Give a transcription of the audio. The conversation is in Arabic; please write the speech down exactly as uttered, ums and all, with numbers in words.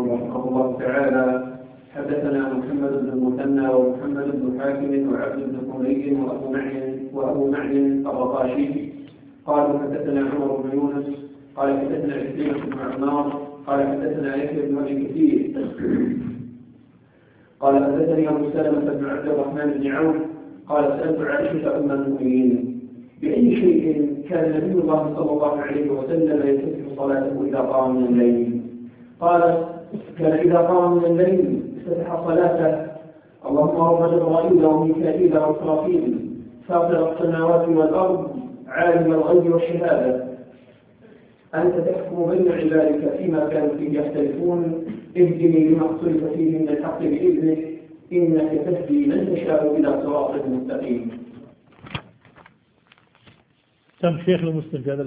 رحمه الله تعالى: حدثنا محمد بن المثنى ومحمد بن حاتم وعبد بن حميد وأبو معن وأبو معن الرقاشي قالوا حدثنا عمر بن يونس قال حدثنا عكرمة بن عمار قال حدثنا يحيى بن أبي كثير قال حدثني أبو سلمة بن عبد الرحمن بن عوف قال سألت عائشة أم المؤمنين بأي شيء كان نبي الله صلى الله عليه وسلم يفتتح صلاته إذا قام من الليل؟ قال كان إذا قام من الليل افتتح صلاته: اللهم رب جبرائيل وميكائيل وإسرافيل فاطر السماوات والأرض عالم الغيب والشهادة أنت تحكم بين عبادك فيما كانوا فيه يختلفون اهدني لما اختلف فيه من الحق بإذنك إنك تهدي من تشاء إلى صراط مستقيم. كم شيخ المسلم في هذا